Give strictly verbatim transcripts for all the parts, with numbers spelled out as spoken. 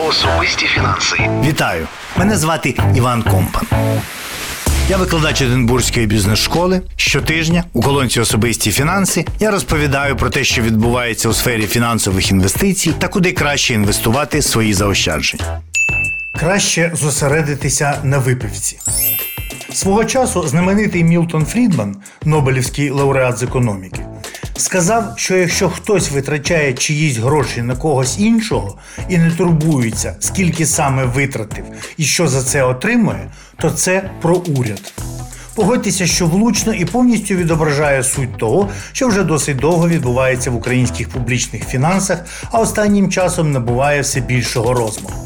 Особисті фінанси. Вітаю! Мене звати Іван Компан. Я викладач Единбурзької бізнес-школи. Щотижня у колонці «Особисті фінанси» я розповідаю про те, що відбувається у сфері фінансових інвестицій та куди краще інвестувати свої заощадження. Краще зосередитися на випивці. Свого часу знаменитий Мілтон Фрідман, Нобелівський лауреат з економіки, сказав, що якщо хтось витрачає чиїсь гроші на когось іншого і не турбується, скільки саме витратив і що за це отримує, то це про уряд. Погодьтеся, що влучно і повністю відображає суть того, що вже досить довго відбувається в українських публічних фінансах, а останнім часом набуває все більшого розмаху.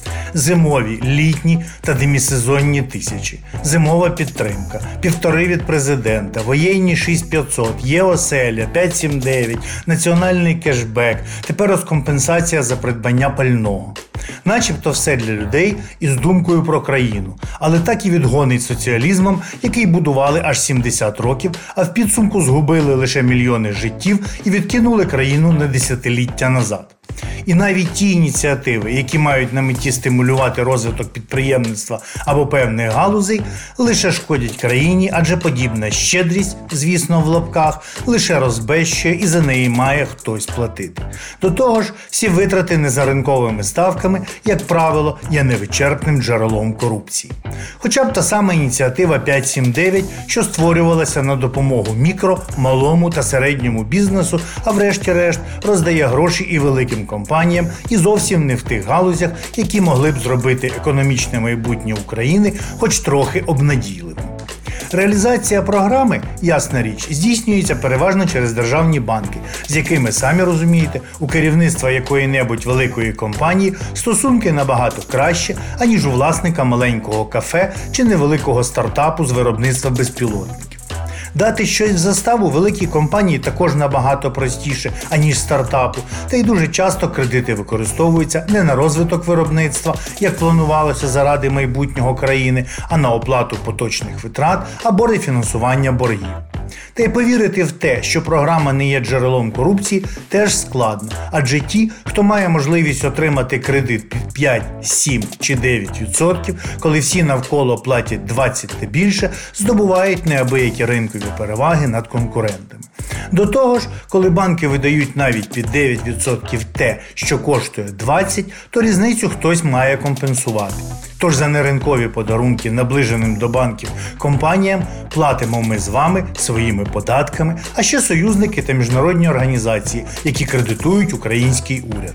Зимові, літні та демісезонні тисячі, зимова підтримка, півтори від президента, воєнні шість п'ятсот, є-оселя, п'ять сім дев'ять, національний кешбек, тепер розкомпенсація за придбання пального. Начебто все для людей із думкою про країну, але так і відгонить соціалізмом, який будували аж сімдесят років, а в підсумку згубили лише мільйони життів і відкинули країну на десятиліття назад. І навіть ті ініціативи, які мають на меті стимулювати розвиток підприємництва або певних галузей, лише шкодять країні, адже подібна щедрість, звісно в лапках, лише розбещує і за неї має хтось платити. До того ж, всі витрати не за ринковими ставками, як правило, є невичерпним джерелом корупції. Хоча б та сама ініціатива п'ять сім дев'ять, що створювалася на допомогу мікро, малому та середньому бізнесу, а врешті-решт роздає гроші і великим компаніям, і зовсім не в тих галузях, які могли б зробити економічне майбутнє України хоч трохи обнадійливим. Реалізація програми, ясна річ, здійснюється переважно через державні банки, з якими, самі розумієте, у керівництва якої-небудь великої компанії стосунки набагато краще, аніж у власника маленького кафе чи невеликого стартапу з виробництва безпілотників. Дати щось в заставу великій компанії також набагато простіше, аніж стартапу, та й дуже часто кредити використовуються не на розвиток виробництва, як планувалося заради майбутнього країни, а на оплату поточних витрат або рефінансування боргів. Та й повірити в те, що програма не є джерелом корупції, теж складно, адже ті, хто має можливість отримати кредит під п'ять, сім чи дев'ять відсотків, коли всі навколо платять двадцять та більше, здобувають неабиякі ринкові переваги над конкурентами. До того ж, коли банки видають навіть під дев'ять відсотків те, що коштує двадцять, то різницю хтось має компенсувати. Тож за неринкові подарунки наближеним до банків компаніям платимо ми з вами своїми податками, а ще союзники та міжнародні організації, які кредитують український уряд.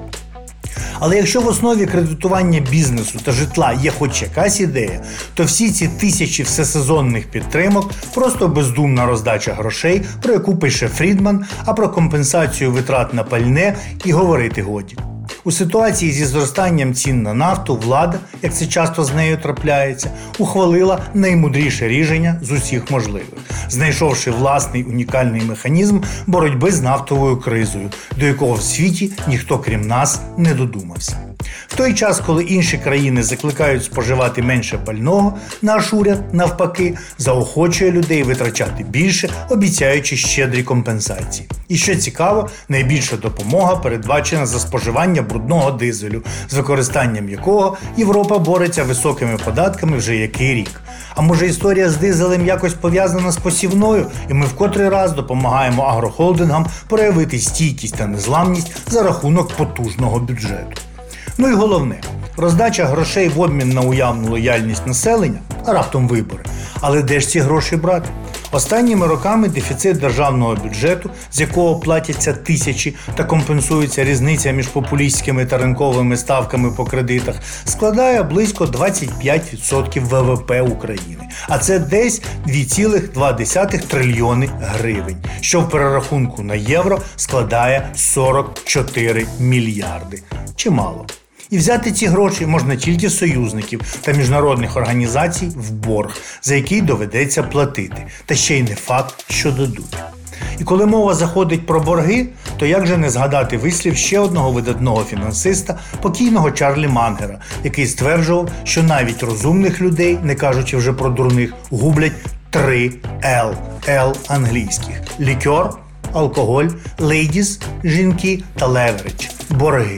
Але якщо в основі кредитування бізнесу та житла є хоч якась ідея, то всі ці тисячі всесезонних підтримок – просто бездумна роздача грошей, про яку пише Фрідман, а про компенсацію витрат на пальне і говорити годі. У ситуації зі зростанням цін на нафту влада, як це часто з нею трапляється, ухвалила наймудріше рішення з усіх можливих, знайшовши власний унікальний механізм боротьби з нафтовою кризою, до якого в світі ніхто крім нас не додумався. В той час, коли інші країни закликають споживати менше пального, наш уряд, навпаки, заохочує людей витрачати більше, обіцяючи щедрі компенсації. І що цікаво, найбільша допомога передбачена за споживання брудного дизелю, з використанням якого Європа бореться високими податками вже який рік. А може історія з дизелем якось пов'язана з посівною, і ми в котрий раз допомагаємо агрохолдингам проявити стійкість та незламність за рахунок потужного бюджету. Ну і головне, роздача грошей в обмін на уявну лояльність населення, а раптом вибори. Але де ж ці гроші брати? Останніми роками дефіцит державного бюджету, з якого платяться тисячі та компенсується різниця між популістськими та ринковими ставками по кредитах, складає близько двадцять п'ять відсотків ВВП України. А це десь два цілих дві десятих трильйони гривень, що в перерахунку на євро складає сорок чотири мільярди. Чимало. І взяти ці гроші можна тільки з союзників та міжнародних організацій в борг, за який доведеться платити, та ще й не факт, що дадуть. І коли мова заходить про борги, то як же не згадати вислів ще одного видатного фінансиста, покійного Чарлі Мангера, який стверджував, що навіть розумних людей, не кажучи вже про дурних, гублять три Л, Л англійських – лікер, алкоголь, лейдіс – жінки та леверидж – борги.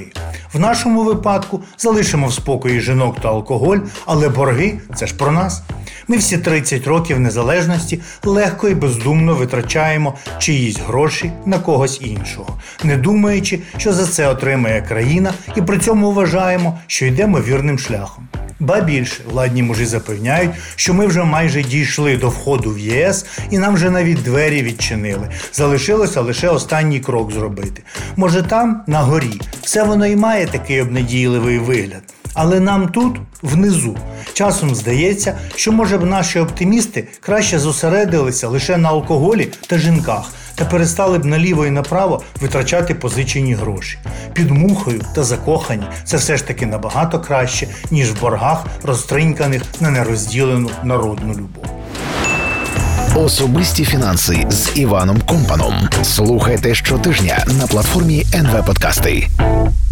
В нашому випадку залишимо в спокої жінок та алкоголь, але борги – це ж про нас. Ми всі тридцять років незалежності легко і бездумно витрачаємо чиїсь гроші на когось іншого, не думаючи, що за це отримає країна, і при цьому вважаємо, що йдемо вірним шляхом. Ба більше, владні мужі запевняють, що ми вже майже дійшли до входу в ЄС і нам вже навіть двері відчинили. Залишилося лише останній крок зробити. Може там, на горі, все воно і має такий обнадійливий вигляд. Але нам тут, внизу, часом здається, що, може б, наші оптимісти краще зосередилися лише на алкоголі та жінках та перестали б наліво і направо витрачати позичені гроші. Під мухою та закохані – це все ж таки набагато краще, ніж в боргах, розтриньканих на нерозділену народну любов. Особисті фінанси з Іваном Компаном. Слухайте щотижня на платформі ен ве Подкасти.